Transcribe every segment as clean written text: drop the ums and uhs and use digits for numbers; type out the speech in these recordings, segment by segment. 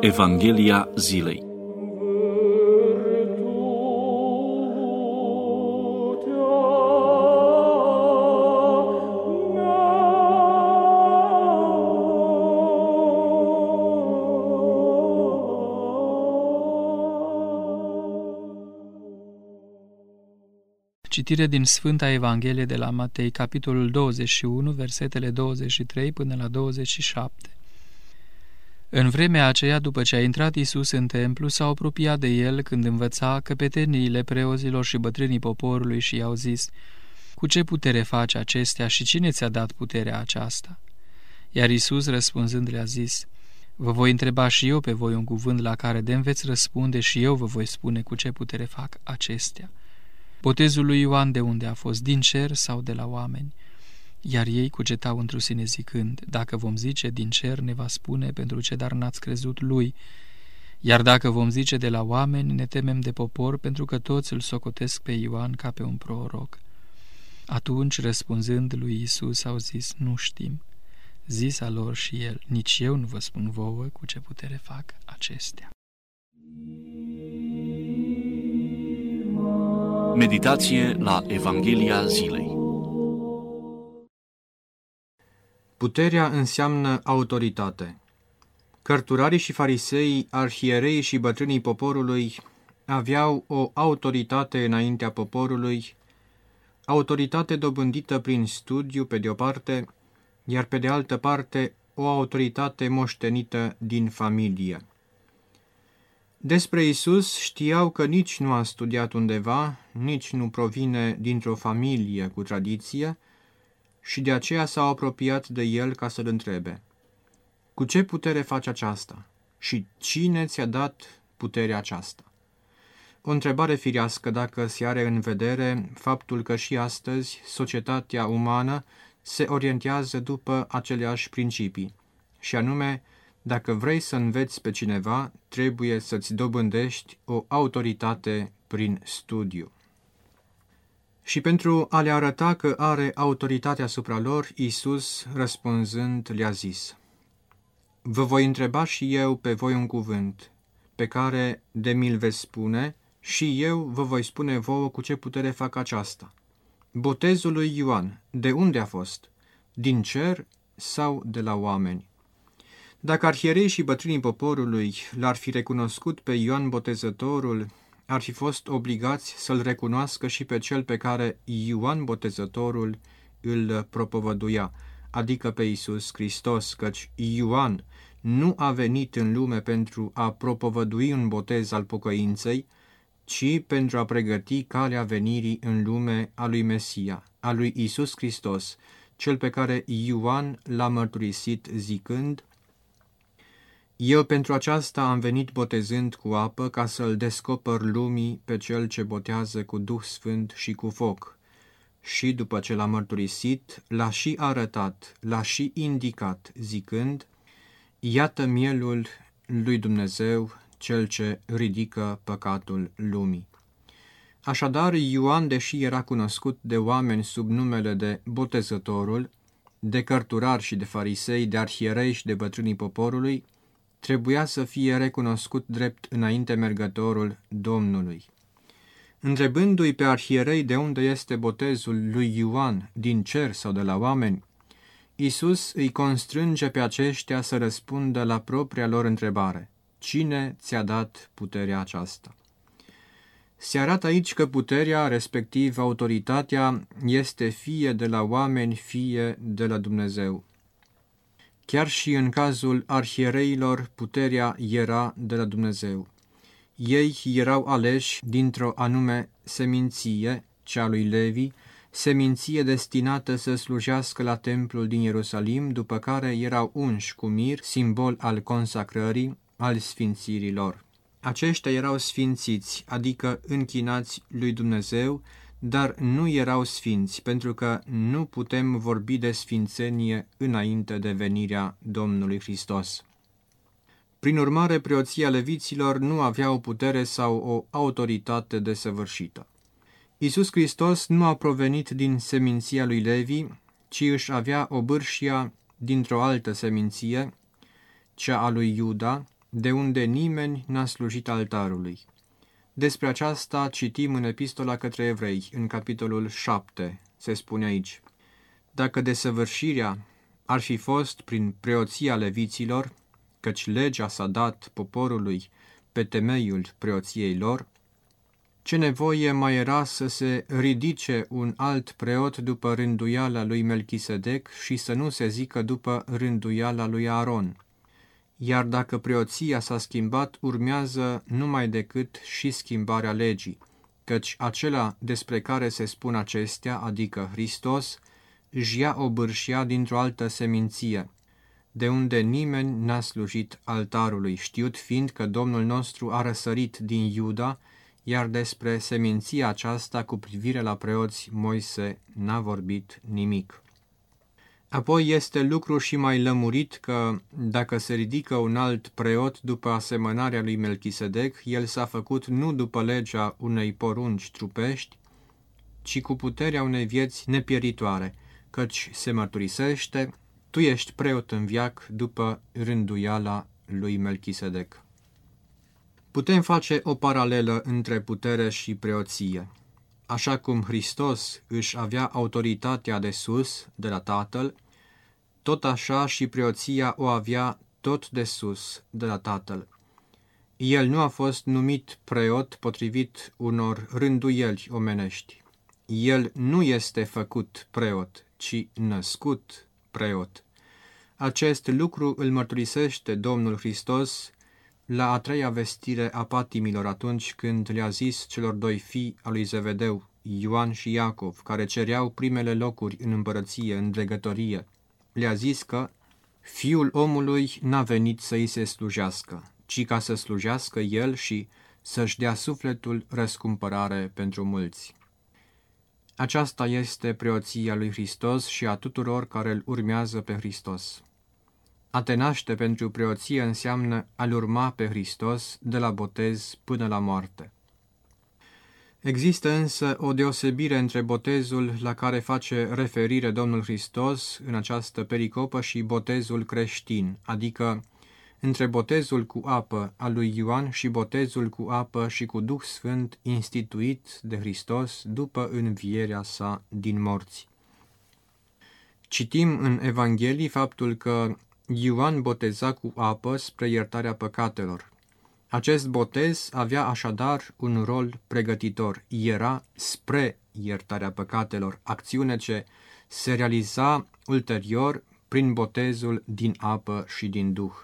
Evanghelia zilei. Citire din Sfânta Evanghelie de la Matei, capitolul 21, versetele 23 până la 27. În vremea aceea, după ce a intrat Iisus în templu, s-a apropiat de el când învăța căpeteniile preoților și bătrânii poporului și i-au zis: „Cu ce putere faci acestea și cine ți-a dat puterea aceasta?” Iar Iisus răspunzând le-a zis: „Vă voi întreba și eu pe voi un cuvânt la care de-mi veți răspunde și eu vă voi spune cu ce putere fac acestea. Botezul lui Ioan de unde a fost, din cer sau de la oameni?” Iar ei cugetau într-o sine zicând: „Dacă vom zice din cer, ne va spune pentru ce dar n-ați crezut lui. Iar dacă vom zice de la oameni, ne temem de popor, pentru că toți îl socotesc pe Ioan ca pe un proroc.” Atunci, răspunzând lui Iisus, au zis: „Nu știm.” Zisa lor și el: „Nici eu nu vă spun vouă cu ce putere fac acestea.” Meditație la Evanghelia zilei. Puterea înseamnă autoritate. Cărturarii și fariseii, arhierei și bătrânii poporului aveau o autoritate înaintea poporului, autoritate dobândită prin studiu pe de o parte, iar pe de altă parte o autoritate moștenită din familie. Despre Iisus știau că nici nu a studiat undeva, nici nu provine dintr-o familie cu tradiție, și de aceea s-au apropiat de el ca să-l întrebe: „Cu ce putere faci aceasta? Și cine ți-a dat puterea aceasta?” O întrebare firească dacă se are în vedere faptul că și astăzi societatea umană se orientează după aceleași principii, și anume, dacă vrei să înveți pe cineva, trebuie să-ți dobândești o autoritate prin studiu. Și pentru a le arăta că are autoritate asupra lor, Iisus, răspunzând, le-a zis: „Vă voi întreba și eu pe voi un cuvânt, pe care de mi-l veți spune, și eu vă voi spune vouă cu ce putere fac aceasta. Botezul lui Ioan, de unde a fost? Din cer sau de la oameni?” Dacă arhierei și bătrânii poporului l-ar fi recunoscut pe Ioan Botezătorul, ar fi fost obligați să-l recunoască și pe cel pe care Ioan Botezătorul îl propovăduia, adică pe Iisus Hristos, căci Ioan nu a venit în lume pentru a propovădui un botez al pocăinței, ci pentru a pregăti calea venirii în lume a lui Mesia, a lui Iisus Hristos, cel pe care Ioan l-a mărturisit zicând: „Eu pentru aceasta am venit botezând cu apă, ca să-l descoper lumii pe cel ce botează cu Duh Sfânt și cu foc.” Și după ce l-a mărturisit, l-a și arătat, l-a și indicat, zicând: „Iată mielul lui Dumnezeu, cel ce ridică păcatul lumii.” Așadar, Ioan, deși era cunoscut de oameni sub numele de Botezătorul, de cărturari și de farisei, de arhierei și de bătrânii poporului, trebuia să fie recunoscut drept înainte mergătorul Domnului. Întrebându-i pe arhierei de unde este botezul lui Ioan, din cer sau de la oameni, Iisus îi constrânge pe aceștia să răspundă la propria lor întrebare: „Cine ți-a dat puterea aceasta?” Se arată aici că puterea, respectiv autoritatea, este fie de la oameni, fie de la Dumnezeu. Chiar și în cazul arhiereilor, puterea era de la Dumnezeu. Ei erau aleși dintr-o anume seminție, cea lui Levi, seminție destinată să slujească la templul din Ierusalim, după care erau unși cu mir, simbol al consacrării, al sfințirii lor. Aceștia erau sfințiți, adică închinați lui Dumnezeu, dar nu erau sfinți, pentru că nu putem vorbi de sfințenie înainte de venirea Domnului Hristos. Prin urmare, preoția leviților nu avea o putere sau o autoritate desăvârșită. Iisus Hristos nu a provenit din seminția lui Levi, ci își avea obârșia dintr-o altă seminție, cea a lui Iuda, de unde nimeni n-a slujit altarului. Despre aceasta citim în Epistola către Evrei, în capitolul 7, se spune aici: dacă desăvârșirea ar fi fost prin preoția leviților, căci legea s-a dat poporului pe temeiul preoției lor, ce nevoie mai era să se ridice un alt preot după rânduiala lui Melchisedec și să nu se zică după rânduiala lui Aaron? Iar dacă preoția s-a schimbat, urmează numai decât și schimbarea legii, căci acela despre care se spun acestea, adică Hristos, își ia obârșia dintr-o altă seminție, de unde nimeni n-a slujit altarului, știut fiind că Domnul nostru a răsărit din Iuda, iar despre seminția aceasta cu privire la preoți Moise n-a vorbit nimic. Apoi este lucru și mai lămurit că, dacă se ridică un alt preot după asemănarea lui Melchisedec, el s-a făcut nu după legea unei porunci trupești, ci cu puterea unei vieți nepieritoare, căci se mărturisește: tu ești preot în veac după rânduiala lui Melchisedec. Putem face o paralelă între putere și preoție. Așa cum Hristos își avea autoritatea de sus, de la Tatăl, tot așa și preoția o avea tot de sus, de la Tatăl. El nu a fost numit preot potrivit unor rânduieli omenești. El nu este făcut preot, ci născut preot. Acest lucru îl mărturisește Domnul Hristos la a treia vestire a patimilor, atunci când le-a zis celor doi fii al lui Zevedeu, Ioan și Iacov, care cereau primele locuri în împărăție, în dregătorie. Le-a zis că Fiul omului n-a venit să îi se slujească, ci ca să slujească el și să-și dea sufletul răscumpărare pentru mulți. Aceasta este preoția lui Hristos și a tuturor care îl urmează pe Hristos. A te naște pentru preoție înseamnă a-L urma pe Hristos de la botez până la moarte. Există însă o deosebire între botezul la care face referire Domnul Hristos în această pericopă și botezul creștin, adică între botezul cu apă al lui Ioan și botezul cu apă și cu Duh Sfânt instituit de Hristos după învierea sa din morți. Citim în Evanghelii faptul că Ioan boteza cu apă spre iertarea păcatelor. Acest botez avea așadar un rol pregătitor, era spre iertarea păcatelor, acțiune ce se realiza ulterior prin botezul din apă și din Duh.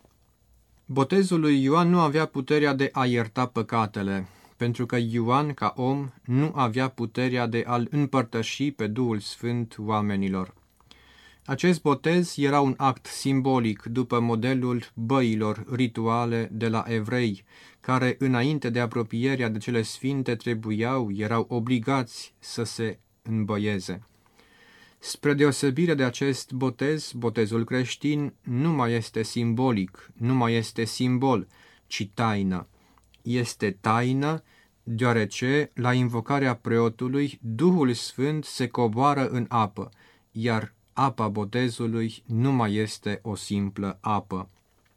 Botezul lui Ioan nu avea puterea de a ierta păcatele, pentru că Ioan, ca om, nu avea puterea de a-L împărtăși pe Duhul Sfânt oamenilor. Acest botez era un act simbolic după modelul băilor rituale de la evrei, care înainte de apropierea de cele sfinte erau obligați să se îmbăieze. Spre deosebire de acest botez, botezul creștin nu mai este simbolic, nu mai este simbol, ci taină. Este taină deoarece la invocarea preotului Duhul Sfânt se coboară în apă, iar apa botezului nu mai este o simplă apă.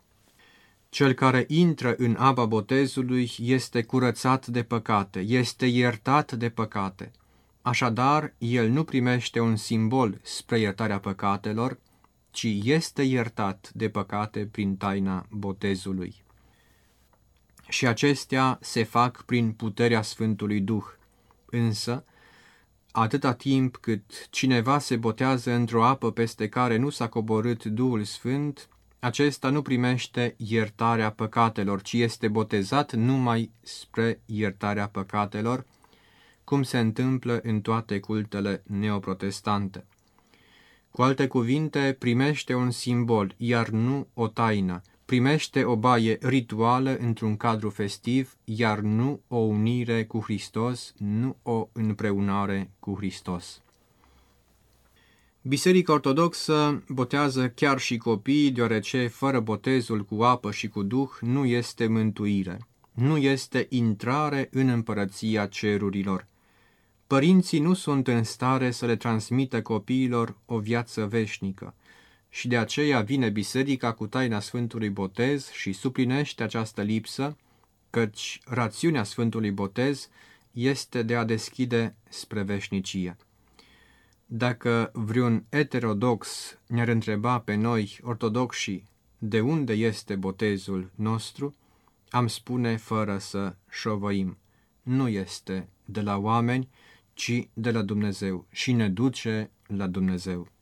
Cel care intră în apa botezului este curățat de păcate, este iertat de păcate. Așadar, el nu primește un simbol spre iertarea păcatelor, ci este iertat de păcate prin taina botezului. Și acestea se fac prin puterea Sfântului Duh. Însă, atâta timp cât cineva se botează într-o apă peste care nu s-a coborât Duhul Sfânt, acesta nu primește iertarea păcatelor, ci este botezat numai spre iertarea păcatelor, cum se întâmplă în toate cultele neoprotestante. Cu alte cuvinte, primește un simbol, iar nu o taină, primește o baie rituală într-un cadru festiv, iar nu o unire cu Hristos, nu o împreunare cu Hristos. Biserica Ortodoxă botează chiar și copiii, deoarece fără botezul cu apă și cu Duh nu este mântuire, nu este intrare în împărăția cerurilor. Părinții nu sunt în stare să le transmită copiilor o viață veșnică. și de aceea vine biserica cu taina Sfântului Botez și suplinește această lipsă, căci rațiunea Sfântului Botez este de a deschide spre veșnicie. Dacă vreun heterodox ne-ar întreba pe noi, ortodoxii, de unde este botezul nostru, am spune fără să șovăim: nu este de la oameni, ci de la Dumnezeu și ne duce la Dumnezeu.